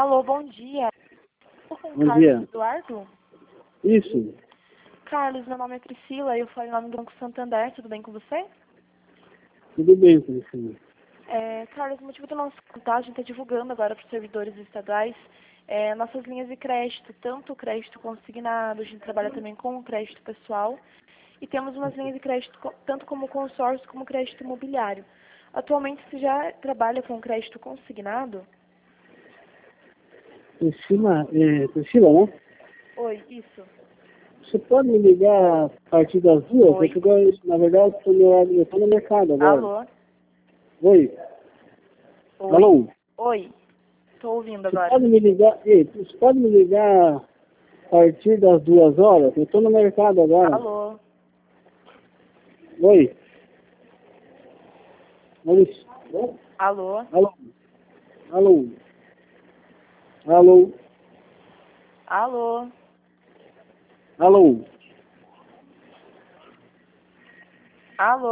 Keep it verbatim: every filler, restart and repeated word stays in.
Alô, bom dia. Estou com o Bom Carlos dia. Eduardo? Isso. Carlos, meu nome é Priscila e eu falo em nome do Banco Santander. Tudo bem com você? Tudo bem, Priscila. É, Carlos, o motivo do nosso contato, a gente está divulgando agora para os servidores estaduais é, nossas linhas de crédito, tanto o crédito consignado, a gente trabalha também com o crédito pessoal e temos umas linhas de crédito co- tanto como consórcio como crédito imobiliário. Atualmente você já trabalha com crédito consignado? Priscila, é, Priscila, né? Oi, isso. Você pode me ligar a partir das duas? Oi. É que agora, na verdade, eu estou no mercado agora. Alô? Oi? Oi. Alô? Oi. Estou ouvindo Você agora. pode me ligar? Ei, você pode me ligar a partir das duas horas? Eu estou no mercado agora. Alô? Oi? Oi? Alô? Alô? Alô? Alô? Alô? Alô? Alô?